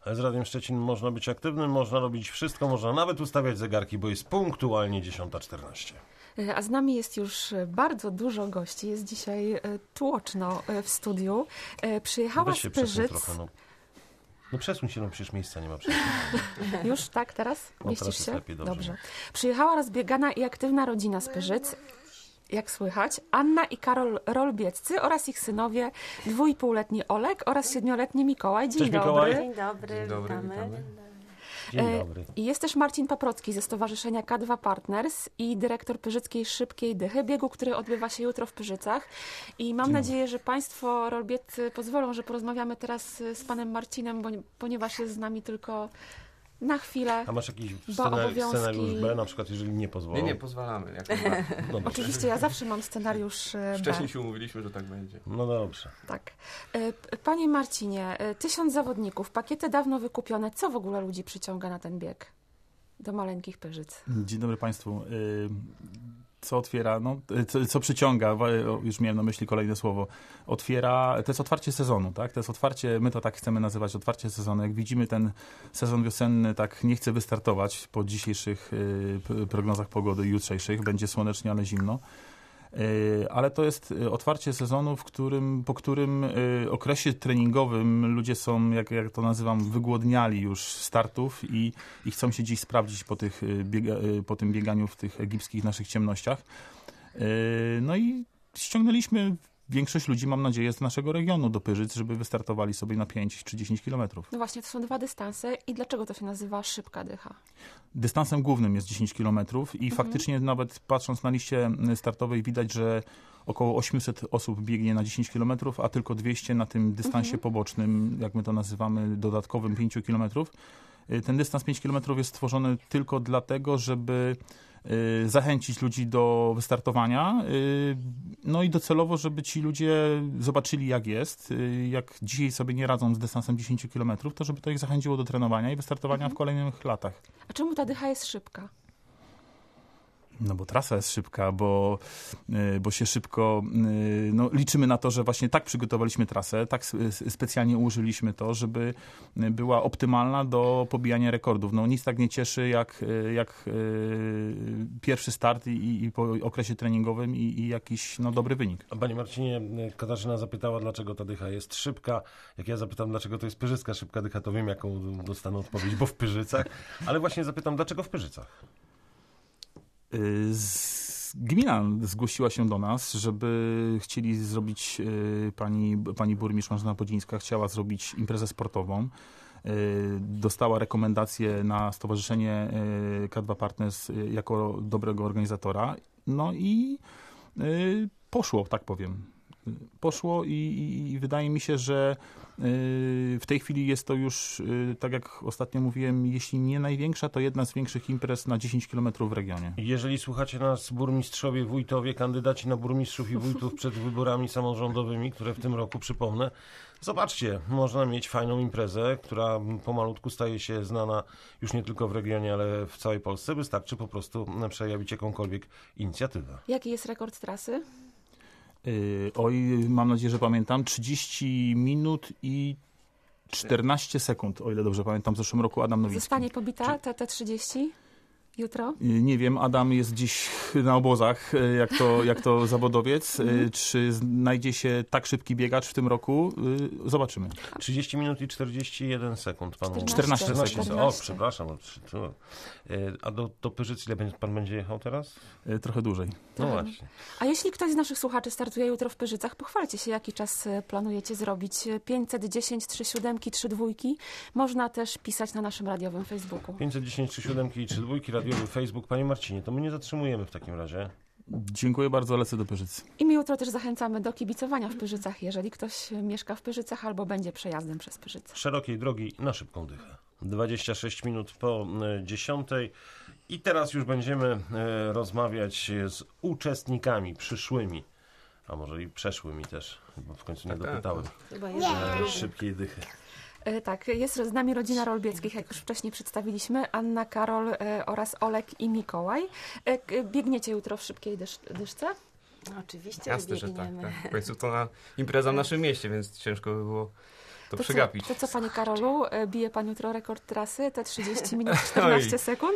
Ale z Radiem Szczecin można być aktywnym, można robić wszystko, można nawet ustawiać zegarki, bo jest punktualnie 10:14. A z nami jest już bardzo dużo gości. Jest dzisiaj tłoczno w studiu. Przyjechała z Pyrzyc. No przesuń się, no przecież miejsca nie ma przecież. Już tak teraz? No, Mieścisz teraz się? lepiej, dobrze. Przyjechała rozbiegana i aktywna rodzina z Pyrzyc. Jak słychać, Anna i Karol Rolbieccy oraz ich synowie, 2,5-letni Olek oraz 7-letni Mikołaj. Dzień dobry. Mikołaj. Dzień dobry, witamy. Dzień dobry. I jest też Marcin Paprocki ze Stowarzyszenia K2 Partners i dyrektor Pyrzyckiej Szybkiej Dychy, biegu, który odbywa się jutro w Pyrzycach. I mam nadzieję, że Państwo Rolbieccy pozwolą, że porozmawiamy teraz z panem Marcinem, ponieważ jest z nami tylko na chwilę. A masz jakiś scenariusz B, na przykład, jeżeli nie pozwolą? Nie, pozwalamy. Oczywiście, ja zawsze mam scenariusz B. Wcześniej się umówiliśmy, że tak będzie. No dobrze. Tak. Panie Marcinie, 1000 zawodników, pakiety dawno wykupione. Co w ogóle ludzi przyciąga na ten bieg do maleńkich Pyrzyc? Dzień dobry Państwu. Co otwiera, co przyciąga, już miałem na myśli kolejne słowo, to jest otwarcie sezonu, tak? To jest otwarcie, my to tak chcemy nazywać, otwarcie sezonu. Jak widzimy, ten sezon wiosenny tak nie chce wystartować po dzisiejszych prognozach pogody jutrzejszych. Będzie słonecznie, ale zimno. Ale to jest otwarcie sezonu, po którym okresie treningowym ludzie są, jak to nazywam, wygłodniali już startów i chcą się dziś sprawdzić po tym bieganiu w tych egipskich naszych ciemnościach. No i ściągnęliśmy większość ludzi, mam nadzieję, z naszego regionu do Pyrzyc, żeby wystartowali sobie na 5 czy 10 kilometrów. No właśnie, to są 2 dystanse i dlaczego to się nazywa Szybka Dycha? Dystansem głównym jest 10 kilometrów i faktycznie nawet patrząc na liście startowej widać, że około 800 osób biegnie na 10 kilometrów, a tylko 200 na tym dystansie pobocznym, jak my to nazywamy, dodatkowym 5 kilometrów. Ten dystans 5 kilometrów jest stworzony tylko dlatego, żeby zachęcić ludzi do wystartowania, no i docelowo, żeby ci ludzie zobaczyli, jak jest, jak dzisiaj sobie nie radzą z dystansem 10 km, to żeby to ich zachęciło do trenowania i wystartowania w kolejnych latach. A czemu ta dycha jest szybka? No bo trasa jest szybka, bo się szybko, liczymy na to, że właśnie tak przygotowaliśmy trasę, tak specjalnie ułożyliśmy to, żeby była optymalna do pobijania rekordów. No nic tak nie cieszy jak pierwszy start i po okresie treningowym i jakiś dobry wynik. A Panie Marcinie, Katarzyna zapytała, dlaczego ta dycha jest szybka. Jak ja zapytam, dlaczego to jest Pyrzycka Szybka Dycha, to wiem, jaką dostanę odpowiedź, bo w Pyrzycach. Ale właśnie zapytam, dlaczego w Pyrzycach? Gmina zgłosiła się do nas, żeby chcieli zrobić, pani burmistrz Marzena Bodzińska chciała zrobić imprezę sportową. Dostała rekomendację na Stowarzyszenie K2 Partners jako dobrego organizatora. No i poszło, tak powiem. Poszło i wydaje mi się, że w tej chwili jest to już, tak jak ostatnio mówiłem, jeśli nie największa, to jedna z większych imprez na 10 km w regionie. Jeżeli słuchacie nas burmistrzowie, wójtowie, kandydaci na burmistrzów i wójtów przed wyborami samorządowymi, które w tym roku, przypomnę, zobaczcie, można mieć fajną imprezę, która pomalutku staje się znana już nie tylko w regionie, ale w całej Polsce. Wystarczy po prostu przejawić jakąkolwiek inicjatywę. Jaki jest rekord trasy? Mam nadzieję, że pamiętam, 30 minut i 14 sekund, o ile dobrze pamiętam, w zeszłym roku Adam Nowicki. Zostanie pobita te 30 jutro? Nie wiem, Adam jest gdzieś na obozach, jak to zawodowiec. Czy znajdzie się tak szybki biegacz w tym roku? Zobaczymy. 30 minut i 41 sekund. Panu 14 sekund. O, przepraszam. A do Pyrzyc ile pan będzie jechał teraz? Trochę dłużej. No właśnie. A jeśli ktoś z naszych słuchaczy startuje jutro w Pyrzycach, pochwalcie się, jaki czas planujecie zrobić. 510, 3 siódemki, 3 dwójki. Można też pisać na naszym radiowym Facebooku. 510, 3 siódemki i 3 dwójki, radiowy Facebook. Panie Marcinie, to my nie zatrzymujemy w takim razie. Dziękuję bardzo, lecę do Pyrzyc. I my jutro też zachęcamy do kibicowania w Pyrzycach, jeżeli ktoś mieszka w Pyrzycach albo będzie przejazdem przez Pyrzyce. Szerokiej drogi na szybką dychę. 26 minut po 10. I teraz już będziemy rozmawiać z uczestnikami przyszłymi, a może i przeszłymi też, bo w końcu nie dopytałem. Szybkiej dychy. Tak, jest z nami rodzina Rolbieckich, jak już wcześniej przedstawiliśmy, Anna, Karol oraz Olek i Mikołaj. Biegniecie jutro w szybkiej dyszce? Oczywiście, jasne, że tak. W końcu to impreza w naszym mieście, więc ciężko by było to przegapić. To co, panie Karolu, bije pan jutro rekord trasy, te 30 minut 14 sekund?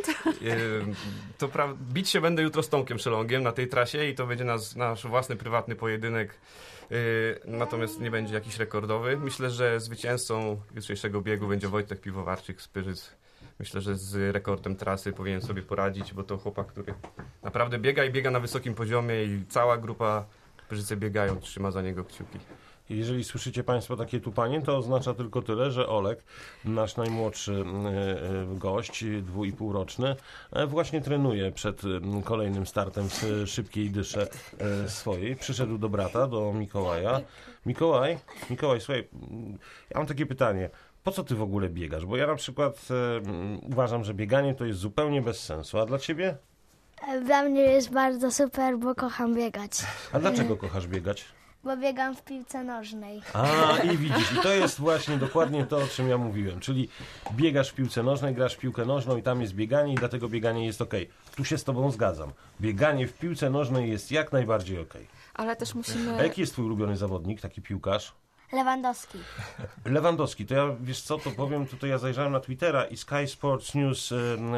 Bić się będę jutro z Tomkiem Szelongiem na tej trasie i to będzie nasz własny, prywatny pojedynek. Natomiast nie będzie jakiś rekordowy. Myślę, że zwycięzcą jutrzejszego biegu będzie Wojtek Piwowarczyk z Pyrzyc. Myślę, że z rekordem trasy powinien sobie poradzić, bo to chłopak, który naprawdę biega na wysokim poziomie i cała grupa Pyrzyce biegają, trzyma za niego kciuki. Jeżeli słyszycie Państwo takie tupanie, to oznacza tylko tyle, że Olek, nasz najmłodszy gość, 2,5-roczny, właśnie trenuje przed kolejnym startem z szybkiej dysze swojej. Przyszedł do brata, do Mikołaja. Mikołaj, słuchaj, ja mam takie pytanie. Po co ty w ogóle biegasz? Bo ja na przykład uważam, że bieganie to jest zupełnie bez sensu. A dla ciebie? Dla mnie jest bardzo super, bo kocham biegać. A dlaczego kochasz biegać? Bo biegam w piłce nożnej. A, i widzisz, i to jest właśnie dokładnie to, o czym ja mówiłem. Czyli biegasz w piłce nożnej, grasz w piłkę nożną i tam jest bieganie i dlatego bieganie jest okej. Tu się z tobą zgadzam. Bieganie w piłce nożnej jest jak najbardziej okej. Ale też musimy... A jaki jest twój ulubiony zawodnik, taki piłkarz? Lewandowski. Lewandowski, to ja, wiesz co, to powiem, tutaj ja zajrzałem na Twittera i Sky Sports News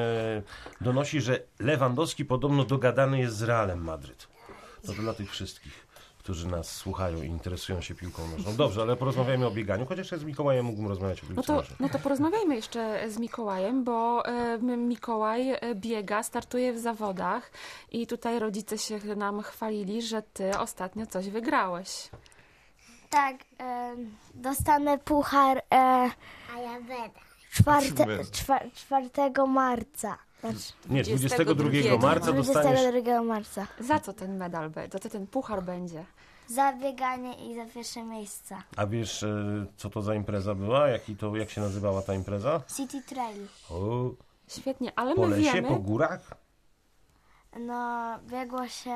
donosi, że Lewandowski podobno dogadany jest z Realem Madryt. To dla tych wszystkich, którzy nas słuchają i interesują się piłką nożną. Dobrze, ale porozmawiajmy o bieganiu, chociaż ja z Mikołajem mógłbym rozmawiać o piłce nożnej. No to porozmawiajmy jeszcze z Mikołajem, bo Mikołaj biega, startuje w zawodach i tutaj rodzice się nam chwalili, że ty ostatnio coś wygrałeś. Tak, dostanę puchar A ja będę. 4 marca. Nie, 22 marca dostaniesz... 22 marca. Za co ten medal, za co ten puchar będzie? Za bieganie i za pierwsze miejsca. A wiesz, co to za impreza była? Jak się nazywała ta impreza? City Trail. O, Świetnie, ale po my lesie, wiemy... po górach? No, biegło się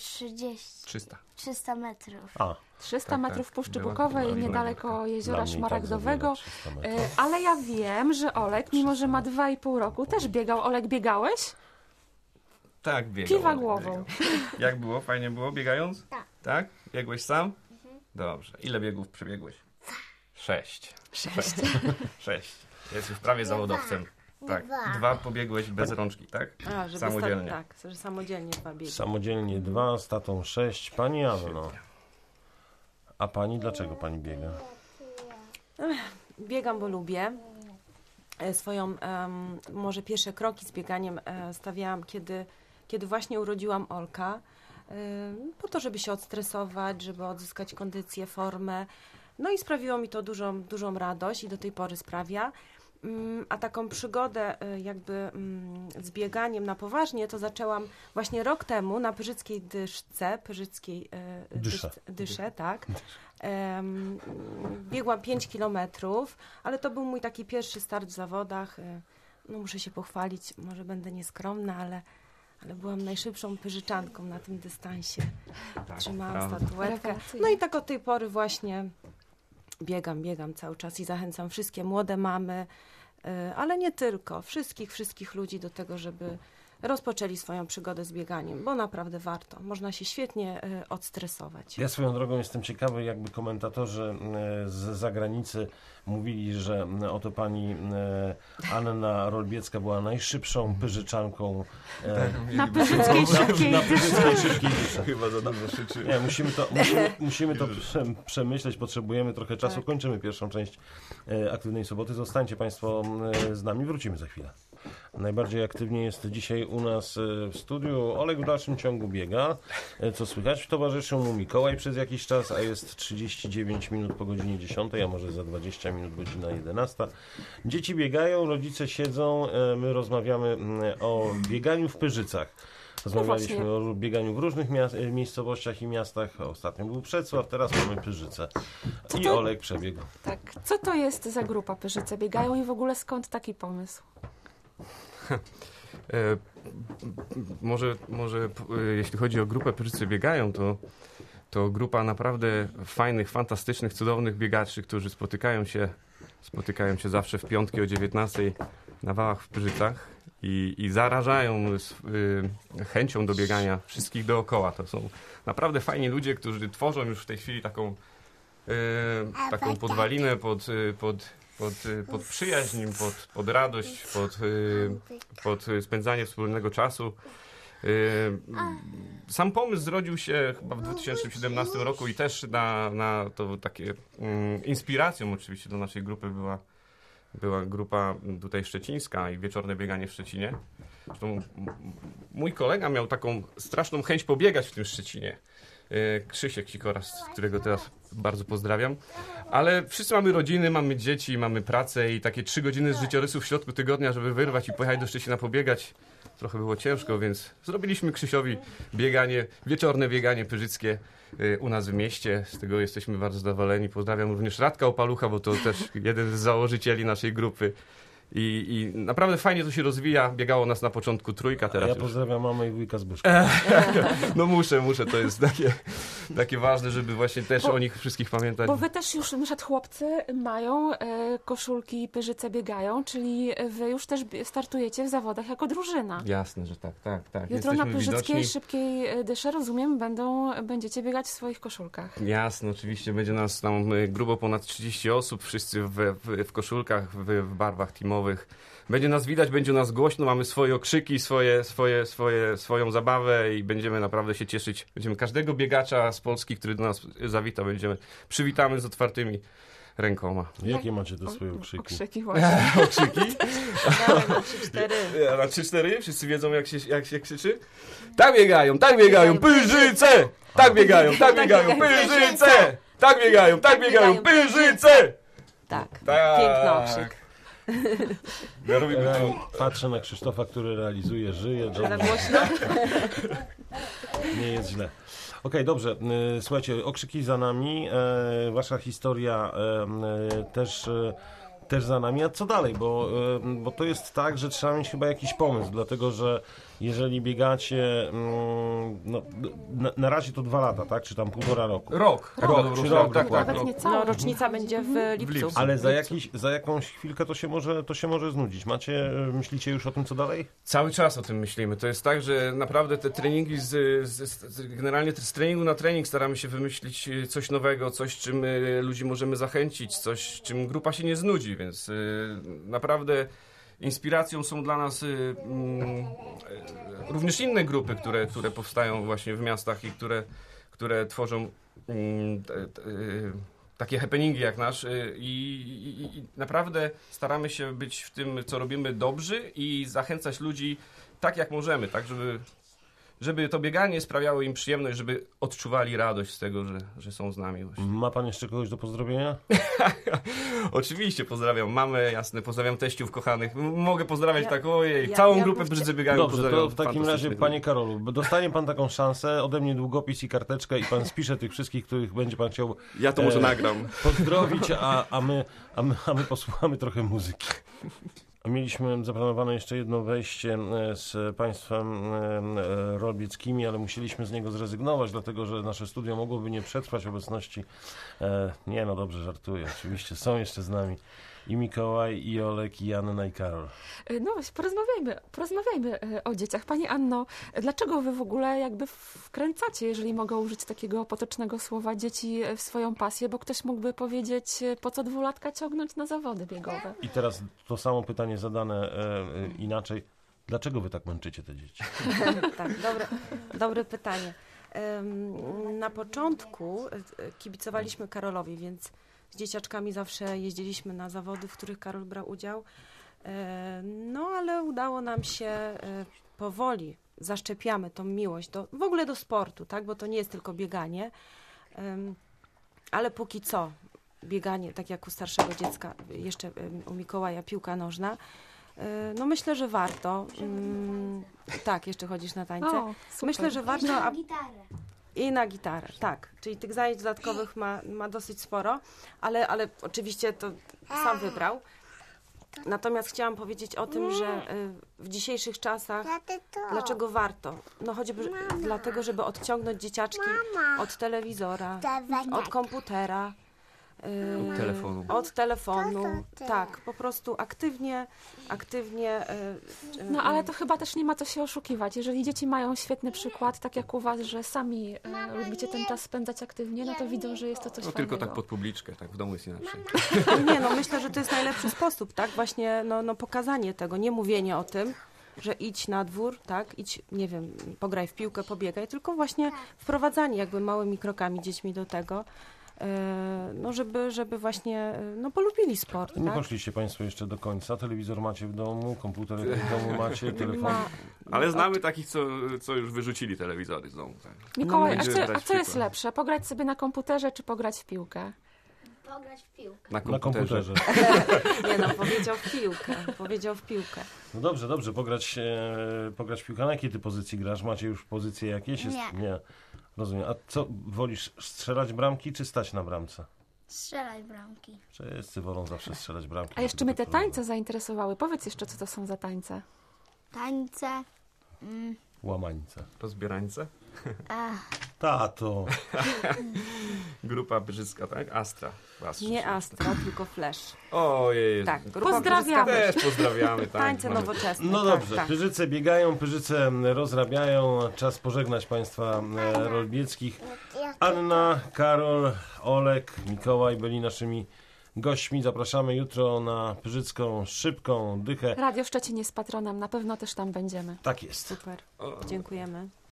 300 metrów. A, 300 Tak, metrów tak. Puszczy Była Bukowej, była niedaleko jeziora dla mnie i tak Szmaragdowego. za wiele, 300 metrów. Ale ja wiem, że Olek, mimo że ma 2,5 roku, też biegał. Olek, biegałeś? Tak, biegał. Kiwa głową. Jak było? Fajnie było biegając? Tak. Tak? Biegłeś sam? Dobrze. Ile biegów przebiegłeś? 6. 6. Jesteś prawie zawodowcem. Tak. 2 pobiegłeś bez rączki, tak? A, żeby Samodzielnie. Tak, że samodzielnie 2 biegi. Samodzielnie 2, z tatą 6. Pani Anno. A pani, dlaczego pani biega? Biegam, bo lubię. Swoją, może pierwsze kroki z bieganiem stawiałam, kiedy właśnie urodziłam Olka. Po to, żeby się odstresować, żeby odzyskać kondycję, formę. No i sprawiło mi to dużą radość i do tej pory sprawia. A taką przygodę jakby z bieganiem na poważnie to zaczęłam właśnie rok temu na Pyrzyckiej Dysze, tak. Biegłam 5 kilometrów, ale to był mój taki pierwszy start w zawodach. No muszę się pochwalić, może będę nieskromna, ale byłam najszybszą Pyrzyczanką na tym dystansie. Tak, Trzymałam prawda. statuetkę. Rewelacyjnie. No i tak od tej pory właśnie biegam cały czas i zachęcam wszystkie młode mamy, ale nie tylko, wszystkich ludzi do tego, żeby rozpoczęli swoją przygodę z bieganiem, bo naprawdę warto. Można się świetnie odstresować. Ja swoją drogą jestem ciekawy, jakby komentatorzy z zagranicy mówili, że oto pani Anna Rolbiecka była najszybszą Pyrzyczanką Na Pyrzyckiej szybkiej na dysze. Pyrzyckiej szybkiej dysze. Chyba za dużo krzyczy. Nie, musimy to przemyśleć, potrzebujemy trochę czasu. Tak. Kończymy pierwszą część Aktywnej Soboty. Zostańcie Państwo z nami, wrócimy za chwilę. Najbardziej aktywnie jest dzisiaj u nas w studiu. Olek w dalszym ciągu biega. Co słychać? Towarzyszył mu Mikołaj przez jakiś czas, a jest 39 minut po godzinie 10, a może za 20 minut godzina 11. Dzieci biegają, rodzice siedzą, my rozmawiamy o bieganiu w Pyrzycach. Rozmawialiśmy właśnie. o bieganiu w różnych miejscowościach i miastach. Ostatnio był Przecław, teraz mamy Pyrzyce. I to- Olek przebiegł. Tak. Co to jest za grupa Pyrzyce biegają i w ogóle skąd taki pomysł? Może jeśli chodzi o grupę Pyrzycy biegają, to grupa naprawdę fajnych, fantastycznych, cudownych biegaczy, którzy spotykają się zawsze w piątki o 19 na wałach w Pyrzycach i zarażają chęcią do biegania wszystkich dookoła. To są naprawdę fajni ludzie, którzy tworzą już w tej chwili taką taką podwalinę pod przyjaźń, pod radość, pod spędzanie wspólnego czasu. Sam pomysł zrodził się chyba w 2017 roku i też na to takie inspiracją oczywiście do naszej grupy była grupa tutaj szczecińska i wieczorne bieganie w Szczecinie. Zresztą mój kolega miał taką straszną chęć pobiegać w tym Szczecinie. Krzysiek Sikoras, którego teraz bardzo pozdrawiam. Ale wszyscy mamy rodziny, mamy dzieci, mamy pracę i takie 3 godziny z życiorysu w środku tygodnia, żeby wyrwać i pojechać do Szczecina pobiegać. Trochę było ciężko, więc zrobiliśmy Krzysiowi wieczorne bieganie pyrzyckie u nas w mieście. Z tego jesteśmy bardzo zadowoleni. Pozdrawiam również Radka Opalucha, bo to też jeden z założycieli naszej grupy. I naprawdę fajnie to się rozwija. Biegało nas na początku 3, teraz ja już... pozdrawiam mamę i wujka z Byszka. No muszę, to jest takie ważne, żeby właśnie też o nich wszystkich pamiętać. Bo wy też już, na przykład chłopcy mają koszulki Pyrzyce biegają, czyli wy już też startujecie w zawodach jako drużyna. Jasne, że tak. Jutro na Jesteśmy Pyrzyckiej widoczni. Szybkiej Dysze, rozumiem, będziecie biegać w swoich koszulkach. Jasne, oczywiście będzie nas tam grubo ponad 30 osób, wszyscy w koszulkach, w barwach teamowych. Będzie nas widać, będzie nas głośno, mamy swoje okrzyki, swoją zabawę i będziemy naprawdę się cieszyć. Będziemy każdego biegacza z Polski, który do nas zawita, przywitamy z otwartymi rękoma. Jakie macie te swoje okrzyki? Okrzyki właśnie. Okrzyki? Dawaj na 3-4. Na 3-4? Wszyscy wiedzą jak się krzyczy? Tak biegają, Pyrzyce! Tak biegają, Pyrzyce! Tak biegają, Pyrzyce! Tak, piękny okrzyk. Patrzę na Krzysztofa, który realizuje, żyje. Za Dobrze. głośno? Nie jest źle. Okej, dobrze. Słuchajcie, okrzyki za nami. Wasza historia też za nami. A co dalej? Bo to jest tak, że trzeba mieć chyba jakiś pomysł, dlatego że jeżeli biegacie, no, na razie to 2 lata, tak? Czy tam 1,5 roku? Rok, tak. Nawet nie całe. No, rocznica będzie w lipcu. lipcu. Ale za jakąś chwilkę to się może znudzić. Myślicie już o tym, co dalej? Cały czas o tym myślimy. To jest tak, że naprawdę te treningi, generalnie z treningu na trening staramy się wymyślić coś nowego, coś, czym ludzi możemy zachęcić, coś, czym grupa się nie znudzi, więc naprawdę inspiracją są dla nas również inne grupy, które powstają właśnie w miastach i które tworzą takie happeningi jak nasz i naprawdę staramy się być w tym, co robimy, dobrzy i zachęcać ludzi tak, jak możemy, tak, żeby to bieganie sprawiało im przyjemność, żeby odczuwali radość z tego, że są z nami. Właśnie. Ma pan jeszcze kogoś do pozdrowienia? Oczywiście pozdrawiam mamę, jasne, pozdrawiam teściów kochanych. Mogę pozdrawiać ja całą grupę bym Pyrzycy Biegają. Dobrze, to w takim razie, panie Karolu, dostanie pan taką szansę, ode mnie długopis i karteczkę i pan spisze tych wszystkich, których będzie pan chciał Ja to może nagram. pozdrowić, a my posłuchamy trochę muzyki. A mieliśmy zaplanowane jeszcze jedno wejście z państwem rolbieckimi, ale musieliśmy z niego zrezygnować, dlatego że nasze studio mogłoby nie przetrwać obecności. Nie, no dobrze, żartuję, oczywiście. Są jeszcze z nami i Mikołaj, i Olek, i Anna, i Karol. No właśnie, porozmawiajmy o dzieciach. Pani Anno, dlaczego wy w ogóle jakby wkręcacie, jeżeli mogę użyć takiego potocznego słowa, dzieci w swoją pasję? Bo ktoś mógłby powiedzieć, po co 2-latka ciągnąć na zawody biegowe? I teraz to samo pytanie zadane inaczej. Dlaczego wy tak męczycie te dzieci? Tak, dobre pytanie. Na początku kibicowaliśmy Karolowi, więc z dzieciaczkami zawsze jeździliśmy na zawody, w których Karol brał udział. No ale udało nam się powoli, zaszczepiamy tą miłość w ogóle do sportu, tak? Bo to nie jest tylko bieganie. Ale póki co bieganie, tak jak u starszego dziecka, jeszcze u Mikołaja piłka nożna, no myślę, że warto. Tak, jeszcze chodzisz na tańce. O, super. Myślę, że warto. Na gitarę. I na gitarę, tak. Czyli tych zajęć dodatkowych ma dosyć sporo, ale oczywiście to sam wybrał. Natomiast chciałam powiedzieć o tym, że w dzisiejszych czasach, dlaczego warto? No choćby dlatego, żeby odciągnąć dzieciaczki od telewizora, od komputera. Od telefonu. Od telefonu, To tak, po prostu aktywnie No ale to chyba też nie ma co się oszukiwać. Jeżeli dzieci mają świetny przykład, tak jak u was, że sami lubicie ten czas spędzać aktywnie, no to widzą, że jest to coś No fajnego. tylko tak pod publiczkę, tak w domu jest inaczej. Nie, no myślę, że to jest najlepszy sposób, tak? Właśnie no pokazanie tego, nie mówienie o tym, że idź na dwór, tak? Idź, nie wiem, pograj w piłkę, pobiegaj, tylko właśnie wprowadzanie jakby małymi krokami dziećmi do tego, no żeby właśnie, no polubili sport, Nie tak? poszliście Państwo jeszcze do końca. Telewizor macie w domu, komputer w domu macie, telefon. Ale znamy takich, co już wyrzucili telewizory z domu. Tak. Mikołaj, No, a będziemy co brać jest przykład. lepsze? Pograć sobie na komputerze czy pograć w piłkę? Pograć w piłkę. Na komputerze. Nie no, powiedział w piłkę. No dobrze, pograć w piłkę. Na jakiej ty pozycji grasz? Macie już pozycje jakieś? Nie. Rozumiem. A co, wolisz strzelać bramki, czy stać na bramce? Strzelać bramki. Wszyscy wolą zawsze strzelać bramki. A jeszcze żeby mnie to te tańce zainteresowały. Powiedz jeszcze, co to są za tańce. Tańce. Łamańce. Rozbierańce? Tato. Grupa Brzyska, tak? Astra. Nie Astra, tylko Flash. Ojej. Tak, grupa Pozdrawiamy. Brzyska Też pozdrawiamy. Tak. Tańce Mamy- nowoczesne. No tak, dobrze, tak. Pyrzyce biegają, Pyrzyce rozrabiają. Czas pożegnać Państwa rolbieckich. Anna, Karol, Olek, Mikołaj byli naszymi gośćmi. Zapraszamy jutro na Pyrzycką Szybką Dychę. Radio Szczecin jest patronem, na pewno też tam będziemy. Tak jest. Super, dziękujemy.